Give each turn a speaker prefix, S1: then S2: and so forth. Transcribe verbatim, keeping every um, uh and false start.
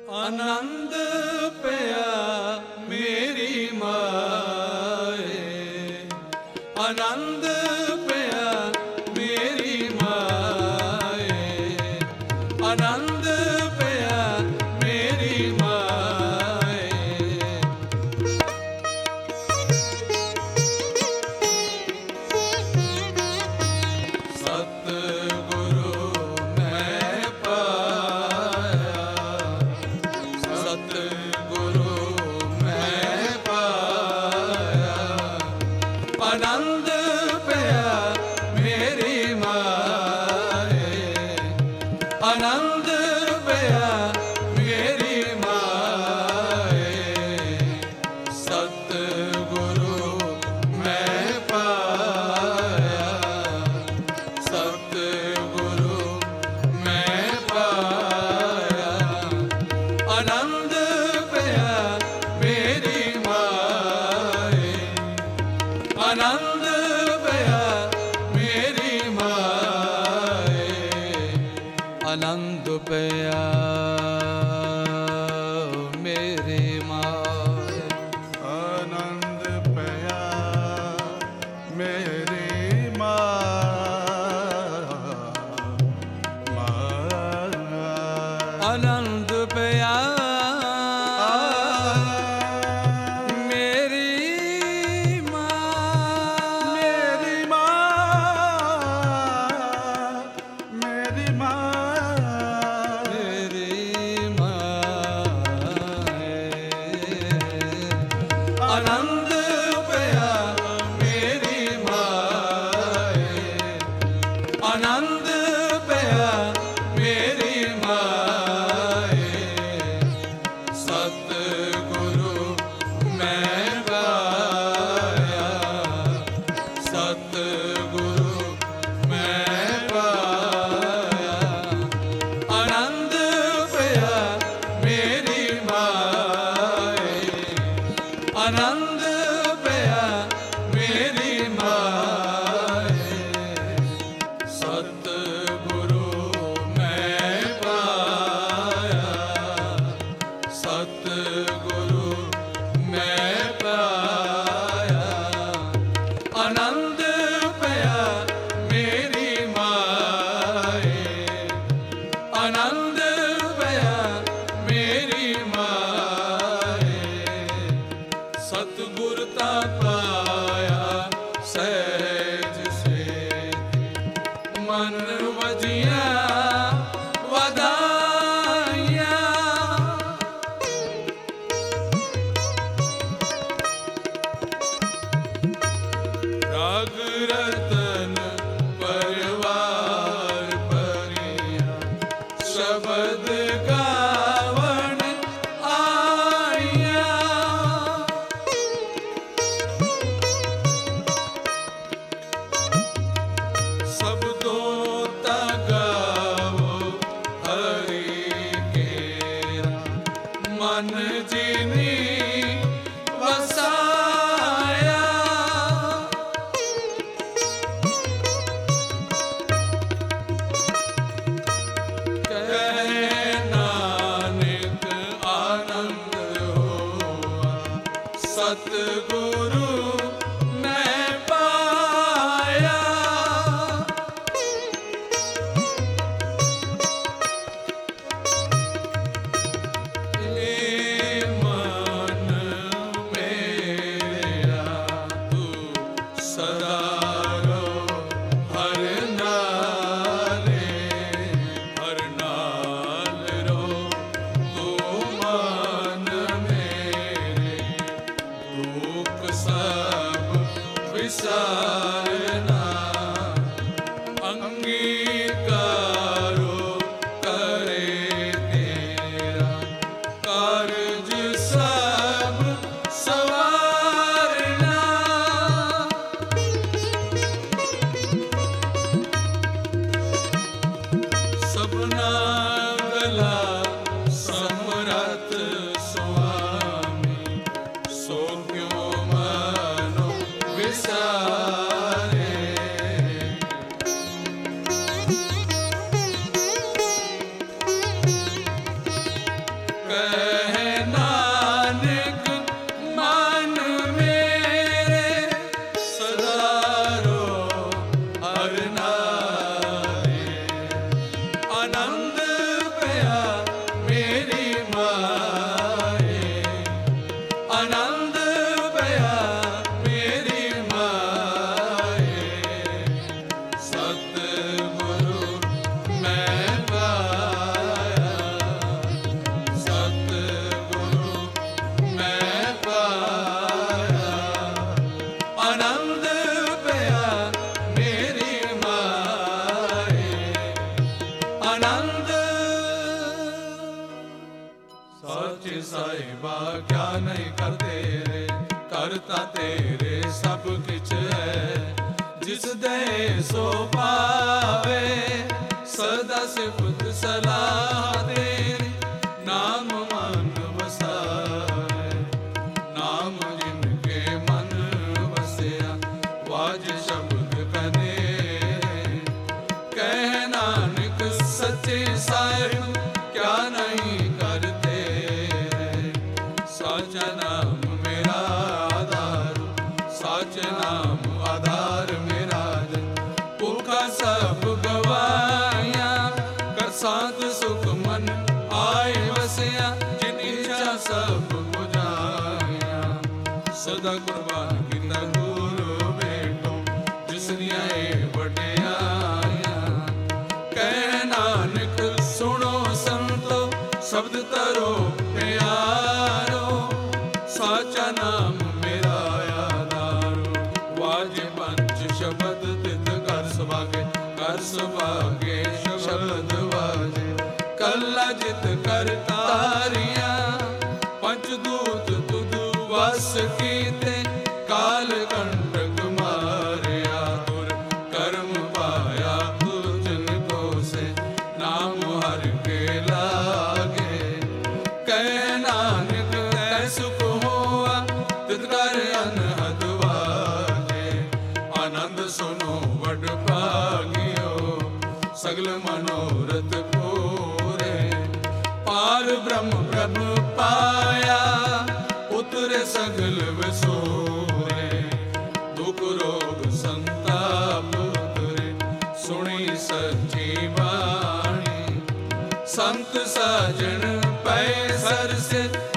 S1: आनंद पिया मेरी माए, आनंद पिया मेरी माए, आनंद पिया मेरी माए। सतगुरु मैं पाया, सतगुरु मैं पाया, आनंद पिया मेरी माए, आनंद पिया मेरी माए। सतगुरु मैं पाया, सतगुरु मैं पाया, आनंद पिया मेरी माए, आनंद पिया मेरी माए। आनंद पिया मेरी माए,
S2: आनंद पिया मेरी माँ
S1: आनंद पिया मेरी माँ,
S2: मेरी माँ मेरी माँ
S1: मेरी माँ आनंद पिया मेरी माए, आनंद पिया मेरी माए। सतगुरु मैं पाया, सतगुरु मैं पाया, आनंद पिया मेरी माए, आनंद पिया मेरी माए। सतगुरु मैं पाया, सतगुरु मैं पाया, आनंद पिया मेरी माए, आनंद पिया मेरी माए। सतगुरता पाया सहज से मन वजिया वदाइया, राग रतन परिवार परिया, शब्द गावन आइया। शब्दों गावो हरि केरा, मन जिनी वसाया। कहत ਪਿਆ ਮੇਰੀ ਮਾਏ, ਆਨੰਦ ਪਿਆ ਮੇਰੀ ਮਾਏ, ਸਤਿਗੁਰੂ ਮੈਂ ਪਾਇਆ, ਸਤਿਗੁਰੂ ਮੈਂ ਪਾਇਆ, ਆਨੰਦ ਪਿਆ ਮੇਰੀ ਮਾਏ, ਆਨੰਦ। ਸਾਚੇ ਸਾਹਿਬਾ ਕਿਆ ਨਹੀਂ ਕਰ ਤੇਰੇ, ਕਰਤਾ ਤੇਰੇ ਸਭ ਕਿਛ ਹੈ, ਜਿਸ ਦੇ ਸੋ ਪਾਵੇ, ਸਦਾ ਸਿਫਤ ਸਲਾਹ ਤੇਰੀ, ਨਾਮ ਮਨ ਵਸਾਏ, ਨਾਮ ਜਿਨ ਕੇ ਮਨ ਵਸਿਆ, ਵਾਜ ਸ਼ਬਦ ਕਨੇਰੇ, ਕਹਿ ਨਾਨਕ ਸੱਚੇ ਸਾਹਿਬ ਕਿਆ ਨਹੀਂ ਕਰ ਤੇਰੇ, ਸਾਚਾ ਨਾਮ ਮੇਰਾ ਆਧਾਰ, ਸਾਚੇ ਨਾਮ ਆਧਾਰ ਮੇਰਾ ਜਨ, ਭੁੱਖਾ ਸਭ ਗਵਾਇਆ, ਕਰ ਸਾਧ ਸੁਖ ਮਨ ਆਏ ਵਸਿਆ, ਜਿਨ ਇੱਛਾ ਸਭ ਬੁਝਾਇਆ, ਸਦਾ ਕੁਰਬਾਨ ਕੀਤਾ ਗੁਰੂ ਬੇਟੋ, ਜਿਸ ਦੀਆਂ ਇਹ ਵਡਿਆਈਆਂ, ਕਹਿ ਨਾਨਕ ਸੁਣੋ ਸੰਤੋ, ਸ਼ਬਦ ਤਰੋ ਪਿਆਰੋ, ਸਾਚਾ ਨਾਮ ਮੇਰਾ ਆਧਾਰੋ, ਵਾਜੇ ਪੰਜ ਸ਼ਬਦ ਤਿਤ ਕਰ ਸੁਭਾਗੇ, ਕਰ ਸੁਭਾਗੇ ਸ਼ਬਦ ਵਾਜੇ, ਕੱਲਾ ਜਿਤ ਕਰ ਤਾਰੀਆਂ, ਪੰਜ ਦੂਤ ਤੁਧ ਵਸ ਕੀਤੇ, ਕਾਲ ਕੰਟਕ ਮਾਰਿਆ, ਤੁਰ ਕਰਮ ਪਾਇਆ ਤੁਜਨ ਕੋਸੇ, ਨਾਮ ਹਰਿ ਕੇ ਲਾਗੇ, ਕਹਿ ਨਾਨਕ ਤੈ ਸੁਖ ਹੋਆ, ਤਿਤ ਕਰ ਅਨਹਦ ਵਾਜੇ, ਆਨੰਦ ਸੁਨੋ ਵਡ ਭਾਗਿਓ, ਸਗਲ ਮਨੋਰਥ ਪੂਰੇ, ਪਾਰ ਬ੍ਰਹਮ ਪ੍ਰਭ ਪਾਇਆ, ਉਤਰੇ ਸਗਲ ਵਿਸੂਰੇ, ਦੁਖ ਰੋਗ ਸੰਤਾਪ ਉਤਰੇ, ਸੁਣੀ ਸੱਚੀ ਬਾਣੀ, ਸੰਤ ਸਾਜਣ ਪੈ ਸਰਸੇ,